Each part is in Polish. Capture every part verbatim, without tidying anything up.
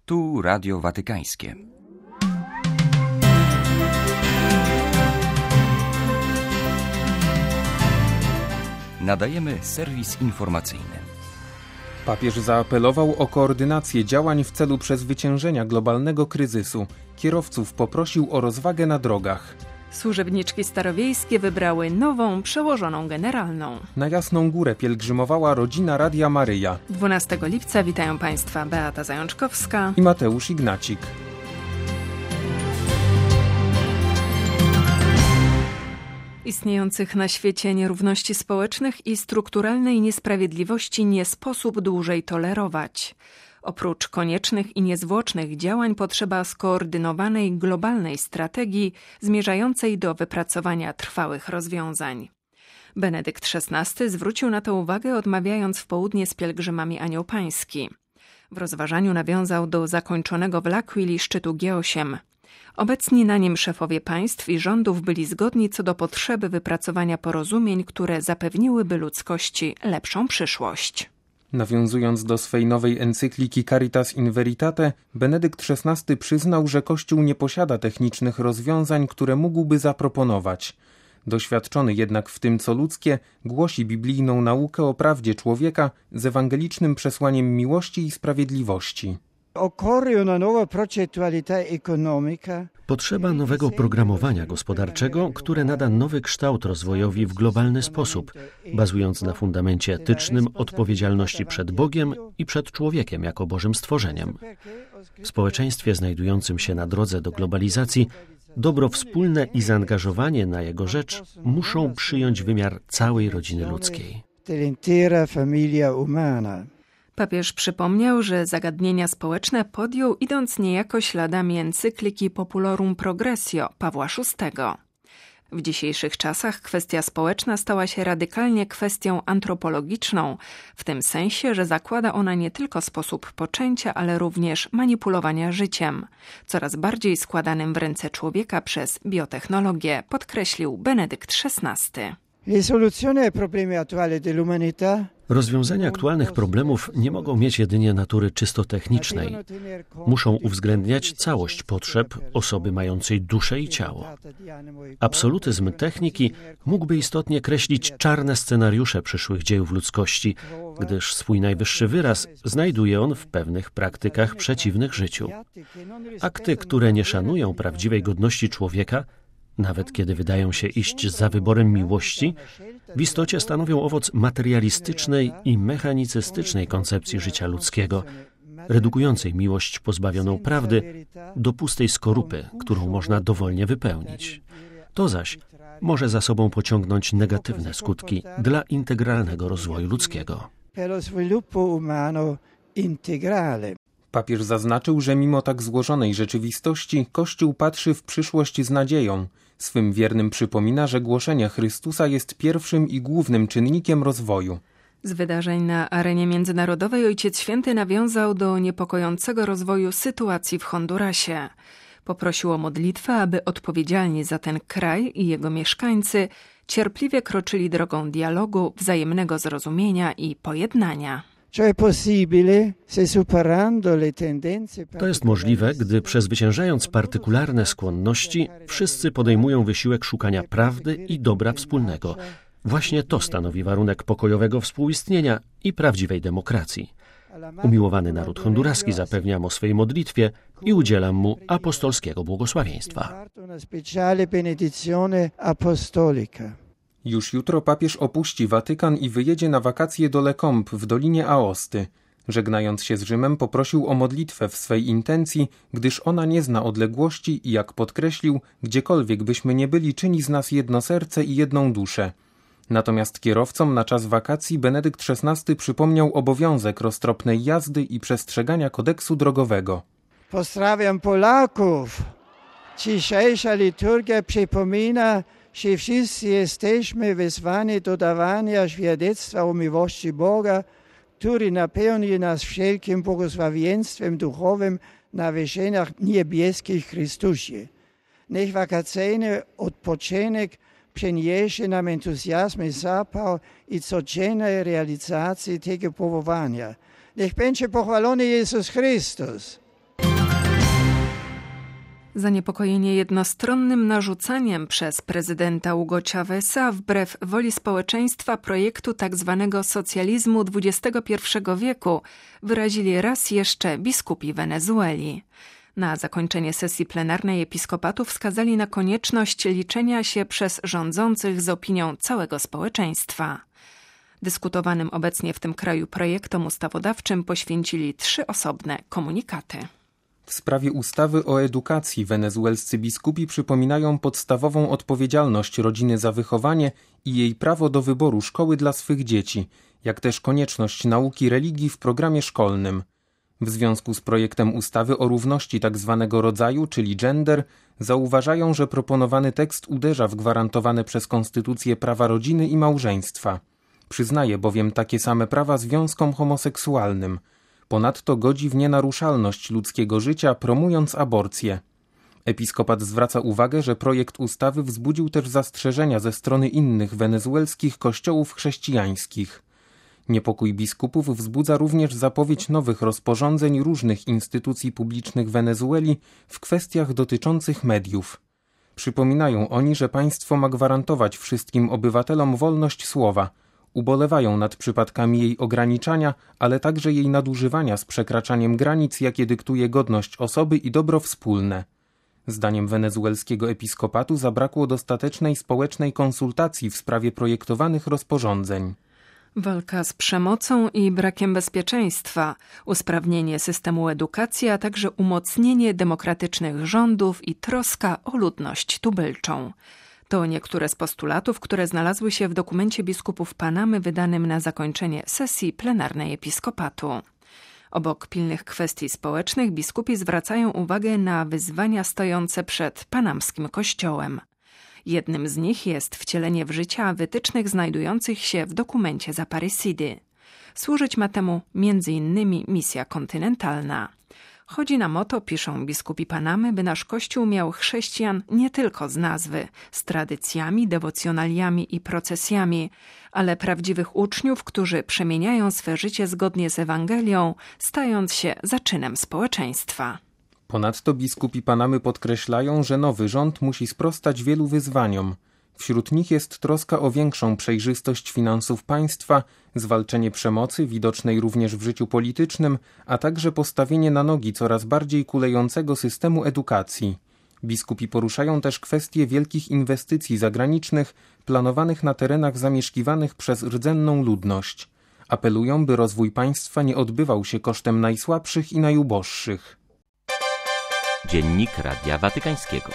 Tu Radio Watykańskie. Nadajemy serwis informacyjny. Papież zaapelował o koordynację działań w celu przezwyciężenia globalnego kryzysu. Kierowców poprosił o rozwagę na drogach. Służebniczki starowiejskie wybrały nową przełożoną generalną. Na Jasną Górę pielgrzymowała rodzina Radia Maryja. dwunastego lipca witają Państwa Beata Zajączkowska i Mateusz Ignacik. Istniejących na świecie nierówności społecznych i strukturalnej niesprawiedliwości nie sposób dłużej tolerować. Oprócz koniecznych i niezwłocznych działań potrzeba skoordynowanej globalnej strategii zmierzającej do wypracowania trwałych rozwiązań. Benedykt szesnasty zwrócił na to uwagę, odmawiając w południe z pielgrzymami Anioł Pański. W rozważaniu nawiązał do zakończonego w L'Aquili szczytu G osiem. Obecni na nim szefowie państw i rządów byli zgodni co do potrzeby wypracowania porozumień, które zapewniłyby ludzkości lepszą przyszłość. Nawiązując do swej nowej encykliki Caritas in Veritate, Benedykt szesnasty przyznał, że Kościół nie posiada technicznych rozwiązań, które mógłby zaproponować. Doświadczony jednak w tym, co ludzkie, głosi biblijną naukę o prawdzie człowieka z ewangelicznym przesłaniem miłości i sprawiedliwości. Potrzeba nowego programowania gospodarczego, które nada nowy kształt rozwojowi w globalny sposób, bazując na fundamencie etycznym odpowiedzialności przed Bogiem i przed człowiekiem jako Bożym stworzeniem. W społeczeństwie znajdującym się na drodze do globalizacji dobro wspólne i zaangażowanie na jego rzecz muszą przyjąć wymiar całej rodziny ludzkiej. Papież przypomniał, że zagadnienia społeczne podjął, idąc niejako śladami encykliki Populorum Progressio Pawła szóstego. W dzisiejszych czasach kwestia społeczna stała się radykalnie kwestią antropologiczną, w tym sensie, że zakłada ona nie tylko sposób poczęcia, ale również manipulowania życiem, coraz bardziej składanym w ręce człowieka przez biotechnologię, podkreślił Benedykt szesnasty. Rozwiązania aktualnych problemów nie mogą mieć jedynie natury czysto technicznej. Muszą uwzględniać całość potrzeb osoby mającej duszę i ciało. Absolutyzm techniki mógłby istotnie kreślić czarne scenariusze przyszłych dziejów ludzkości, gdyż swój najwyższy wyraz znajduje on w pewnych praktykach przeciwnych życiu. Akty, które nie szanują prawdziwej godności człowieka, nawet kiedy wydają się iść za wyborem miłości, w istocie stanowią owoc materialistycznej i mechanicystycznej koncepcji życia ludzkiego, redukującej miłość pozbawioną prawdy do pustej skorupy, którą można dowolnie wypełnić. To zaś może za sobą pociągnąć negatywne skutki dla integralnego rozwoju ludzkiego. Papież zaznaczył, że mimo tak złożonej rzeczywistości Kościół patrzy w przyszłość z nadzieją. Swym wiernym przypomina, że głoszenie Chrystusa jest pierwszym i głównym czynnikiem rozwoju. Z wydarzeń na arenie międzynarodowej Ojciec Święty nawiązał do niepokojącego rozwoju sytuacji w Hondurasie. Poprosił o modlitwę, aby odpowiedzialni za ten kraj i jego mieszkańcy cierpliwie kroczyli drogą dialogu, wzajemnego zrozumienia i pojednania. To jest możliwe, gdy przezwyciężając partykularne skłonności, wszyscy podejmują wysiłek szukania prawdy i dobra wspólnego. Właśnie to stanowi warunek pokojowego współistnienia i prawdziwej demokracji. Umiłowany naród honduraski zapewniam o swej modlitwie i udzielam mu apostolskiego błogosławieństwa. Już jutro papież opuści Watykan i wyjedzie na wakacje do Le Combe w Dolinie Aosty. Żegnając się z Rzymem, poprosił o modlitwę w swej intencji, gdyż ona nie zna odległości i, jak podkreślił, gdziekolwiek byśmy nie byli, czyni z nas jedno serce i jedną duszę. Natomiast kierowcom na czas wakacji Benedykt szesnasty przypomniał obowiązek roztropnej jazdy i przestrzegania kodeksu drogowego. Pozdrawiam Polaków! Dzisiejsza liturgia przypomina, że wszyscy jesteśmy wezwani do dawania świadectwa o miłości Boga, który napełni nas wszelkim błogosławieństwem duchowym na wyżynach niebieskich Chrystusie. Niech wakacyjny odpoczynek przyniesie nam entuzjazm i zapał i codziennej realizacji tego powołania. Niech będzie pochwalony Jezus Chrystus. Zaniepokojenie jednostronnym narzucaniem przez prezydenta Hugo Cháveza wbrew woli społeczeństwa projektu tzw. socjalizmu dwudziestego pierwszego wieku wyrazili raz jeszcze biskupi Wenezueli. Na zakończenie sesji plenarnej episkopatu wskazali na konieczność liczenia się przez rządzących z opinią całego społeczeństwa. Dyskutowanym obecnie w tym kraju projektom ustawodawczym poświęcili trzy osobne komunikaty. W sprawie ustawy o edukacji wenezuelscy biskupi przypominają podstawową odpowiedzialność rodziny za wychowanie i jej prawo do wyboru szkoły dla swych dzieci, jak też konieczność nauki religii w programie szkolnym. W związku z projektem ustawy o równości tzw. rodzaju, czyli gender, zauważają, że proponowany tekst uderza w gwarantowane przez konstytucję prawa rodziny i małżeństwa. Przyznaje bowiem takie same prawa związkom homoseksualnym. Ponadto godzi w nienaruszalność ludzkiego życia, promując aborcję. Episkopat zwraca uwagę, że projekt ustawy wzbudził też zastrzeżenia ze strony innych wenezuelskich kościołów chrześcijańskich. Niepokój biskupów wzbudza również zapowiedź nowych rozporządzeń różnych instytucji publicznych Wenezueli w kwestiach dotyczących mediów. Przypominają oni, że państwo ma gwarantować wszystkim obywatelom wolność słowa. Ubolewają nad przypadkami jej ograniczania, ale także jej nadużywania z przekraczaniem granic, jakie dyktuje godność osoby i dobro wspólne. Zdaniem wenezuelskiego episkopatu zabrakło dostatecznej społecznej konsultacji w sprawie projektowanych rozporządzeń. Walka z przemocą i brakiem bezpieczeństwa, usprawnienie systemu edukacji, a także umocnienie demokratycznych rządów i troska o ludność tubylczą. To niektóre z postulatów, które znalazły się w dokumencie biskupów Panamy wydanym na zakończenie sesji plenarnej episkopatu. Obok pilnych kwestii społecznych biskupi zwracają uwagę na wyzwania stojące przed panamskim kościołem. Jednym z nich jest wcielenie w życie wytycznych znajdujących się w dokumencie z Aparecidy. Służyć ma temu między innymi misja kontynentalna. Chodzi nam o to, piszą biskupi Panamy, by nasz Kościół miał chrześcijan nie tylko z nazwy, z tradycjami, dewocjonaliami i procesjami, ale prawdziwych uczniów, którzy przemieniają swe życie zgodnie z Ewangelią, stając się zaczynem społeczeństwa. Ponadto biskupi Panamy podkreślają, że nowy rząd musi sprostać wielu wyzwaniom. Wśród nich jest troska o większą przejrzystość finansów państwa, zwalczenie przemocy, widocznej również w życiu politycznym, a także postawienie na nogi coraz bardziej kulejącego systemu edukacji. Biskupi poruszają też kwestie wielkich inwestycji zagranicznych planowanych na terenach zamieszkiwanych przez rdzenną ludność. Apelują, by rozwój państwa nie odbywał się kosztem najsłabszych i najuboższych. Dziennik Radia Watykańskiego.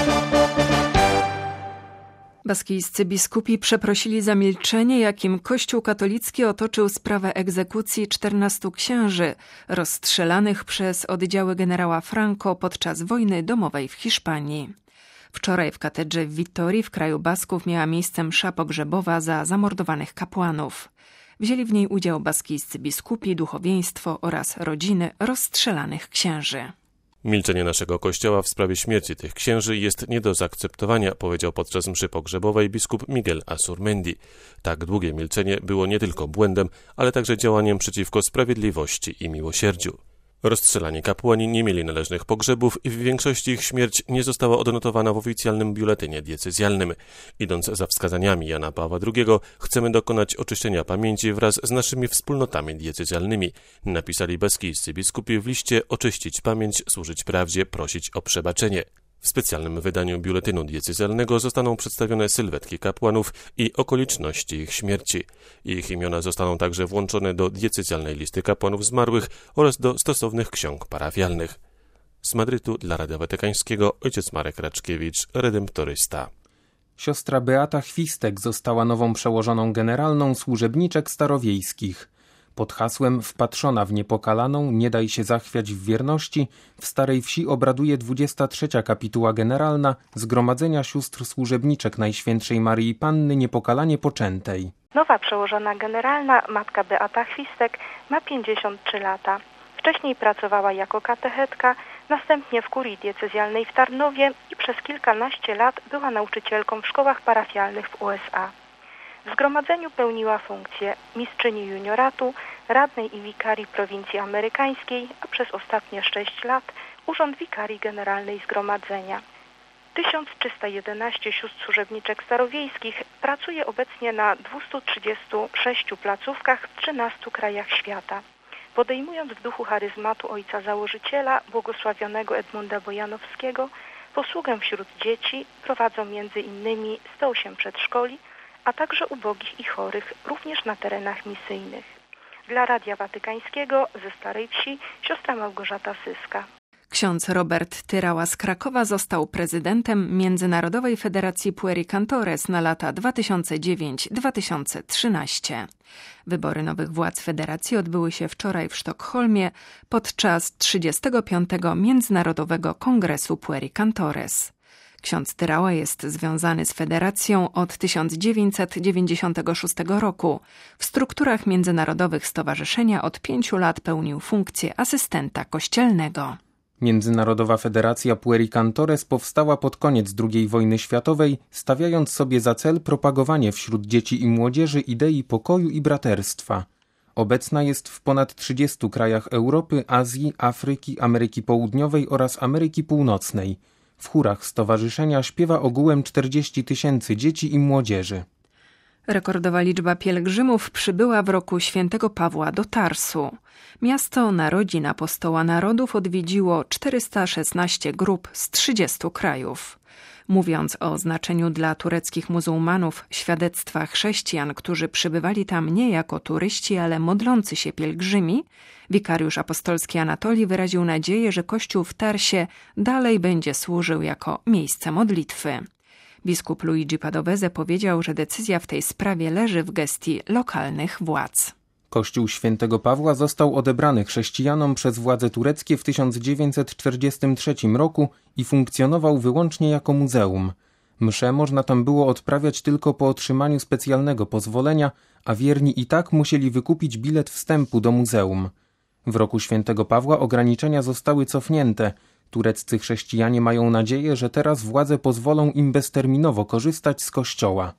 Baskijscy biskupi przeprosili za milczenie, jakim Kościół katolicki otoczył sprawę egzekucji czternastu księży rozstrzelanych przez oddziały generała Franco podczas wojny domowej w Hiszpanii. Wczoraj w katedrze w Wittorii w kraju Basków miała miejsce msza pogrzebowa za zamordowanych kapłanów. Wzięli w niej udział baskijscy biskupi, duchowieństwo oraz rodziny rozstrzelanych księży. Milczenie naszego Kościoła w sprawie śmierci tych księży jest nie do zaakceptowania, powiedział podczas mszy pogrzebowej biskup Miguel Azurmendi. Tak długie milczenie było nie tylko błędem, ale także działaniem przeciwko sprawiedliwości i miłosierdziu. Rozstrzelani kapłani nie mieli należnych pogrzebów i w większości ich śmierć nie została odnotowana w oficjalnym biuletynie diecezjalnym. Idąc za wskazaniami Jana Pawła drugiego, chcemy dokonać oczyszczenia pamięci wraz z naszymi wspólnotami diecezjalnymi, napisali baskijscy biskupi w liście Oczyścić pamięć, służyć prawdzie, prosić o przebaczenie. W specjalnym wydaniu biuletynu diecezjalnego zostaną przedstawione sylwetki kapłanów i okoliczności ich śmierci. Ich imiona zostaną także włączone do diecezjalnej listy kapłanów zmarłych oraz do stosownych ksiąg parafialnych. Z Madrytu dla Radia Watykańskiego ojciec Marek Raczkiewicz, redemptorysta. Siostra Beata Chwistek została nową przełożoną generalną służebniczek starowiejskich. Pod hasłem Wpatrzona w niepokalaną, nie daj się zachwiać w wierności, w Starej Wsi obraduje dwudziesta trzecia kapituła generalna Zgromadzenia Sióstr Służebniczek Najświętszej Maryi Panny Niepokalanie Poczętej. Nowa przełożona generalna, matka Beata Chwistek, ma pięćdziesiąt trzy lata. Wcześniej pracowała jako katechetka, następnie w kurii diecezjalnej w Tarnowie i przez kilkanaście lat była nauczycielką w szkołach parafialnych w U S A. W zgromadzeniu pełniła funkcję mistrzyni junioratu, radnej i wikarii prowincji amerykańskiej, a przez ostatnie sześć lat urząd wikarii generalnej zgromadzenia. tysiąc trzysta jedenaście sióstr służebniczek starowiejskich pracuje obecnie na dwustu trzydziestu sześciu placówkach w trzynastu krajach świata. Podejmując w duchu charyzmatu ojca założyciela, błogosławionego Edmunda Bojanowskiego, posługę wśród dzieci, prowadzą między innymi sto osiem przedszkoli, a także ubogich i chorych, również na terenach misyjnych. Dla Radia Watykańskiego ze Starej Wsi siostra Małgorzata Syska. Ksiądz Robert Tyrała z Krakowa został prezydentem Międzynarodowej Federacji Puericantores na lata dwa tysiące dziewiąty do dwa tysiące trzynastego. Wybory nowych władz federacji odbyły się wczoraj w Sztokholmie podczas trzydziestego piątego Międzynarodowego Kongresu Puericantores. Ksiądz Tyrała jest związany z federacją od tysiąc dziewięćset dziewięćdziesiątego szóstego roku. W strukturach międzynarodowych stowarzyszenia od pięciu lat pełnił funkcję asystenta kościelnego. Międzynarodowa Federacja Puericantores powstała pod koniec drugiej wojny światowej, stawiając sobie za cel propagowanie wśród dzieci i młodzieży idei pokoju i braterstwa. Obecna jest w ponad trzydziestu krajach Europy, Azji, Afryki, Ameryki Południowej oraz Ameryki Północnej. W chórach stowarzyszenia śpiewa ogółem czterdzieści tysięcy dzieci i młodzieży. Rekordowa liczba pielgrzymów przybyła w roku świętego Pawła do Tarsu. Miasto narodzin apostoła narodów odwiedziło czterysta szesnaście grup z trzydziestu krajów. Mówiąc o znaczeniu dla tureckich muzułmanów świadectwa chrześcijan, którzy przybywali tam nie jako turyści, ale modlący się pielgrzymi, wikariusz apostolski Anatolii wyraził nadzieję, że kościół w Tarsie dalej będzie służył jako miejsce modlitwy. Biskup Luigi Padovese powiedział, że decyzja w tej sprawie leży w gestii lokalnych władz. Kościół Świętego Pawła został odebrany chrześcijanom przez władze tureckie w tysiąc dziewięćset czterdziestym trzecim roku i funkcjonował wyłącznie jako muzeum. Msze można tam było odprawiać tylko po otrzymaniu specjalnego pozwolenia, a wierni i tak musieli wykupić bilet wstępu do muzeum. W roku Świętego Pawła ograniczenia zostały cofnięte. Tureccy chrześcijanie mają nadzieję, że teraz władze pozwolą im bezterminowo korzystać z kościoła.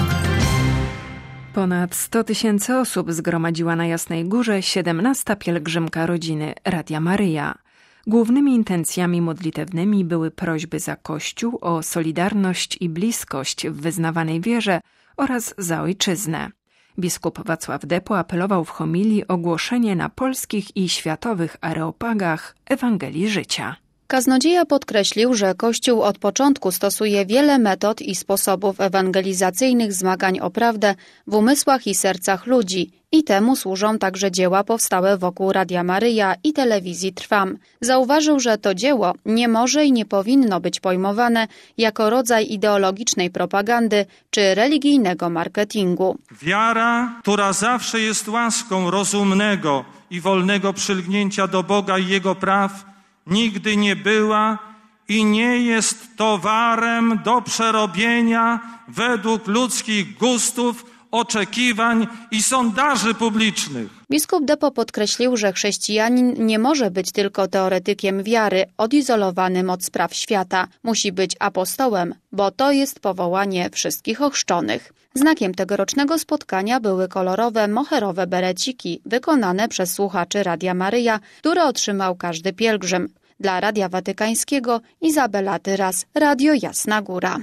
Ponad sto tysięcy osób zgromadziła na Jasnej Górze siedemnasta pielgrzymka rodziny Radia Maryja. Głównymi intencjami modlitewnymi były prośby za Kościół o solidarność i bliskość w wyznawanej wierze oraz za ojczyznę. Biskup Wacław Depo apelował w homilii o głoszenie na polskich i światowych areopagach Ewangelii życia. Kaznodzieja podkreślił, że Kościół od początku stosuje wiele metod i sposobów ewangelizacyjnych zmagań o prawdę w umysłach i sercach ludzi i temu służą także dzieła powstałe wokół Radia Maryja i telewizji Trwam. Zauważył, że to dzieło nie może i nie powinno być pojmowane jako rodzaj ideologicznej propagandy czy religijnego marketingu. Wiara, która zawsze jest łaską rozumnego i wolnego przylgnięcia do Boga i Jego praw, nigdy nie była i nie jest towarem do przerobienia według ludzkich gustów, oczekiwań i sondaży publicznych. Biskup Depo podkreślił, że chrześcijanin nie może być tylko teoretykiem wiary, odizolowanym od spraw świata. Musi być apostołem, bo to jest powołanie wszystkich ochrzczonych. Znakiem tegorocznego spotkania były kolorowe moherowe bereciki wykonane przez słuchaczy Radia Maryja, które otrzymał każdy pielgrzym. Dla Radia Watykańskiego Izabela Tyras, Radio Jasna Góra.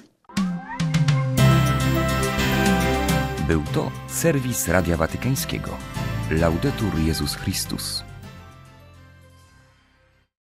Był to serwis Radia Watykańskiego. Laudetur Jezus Chrystus.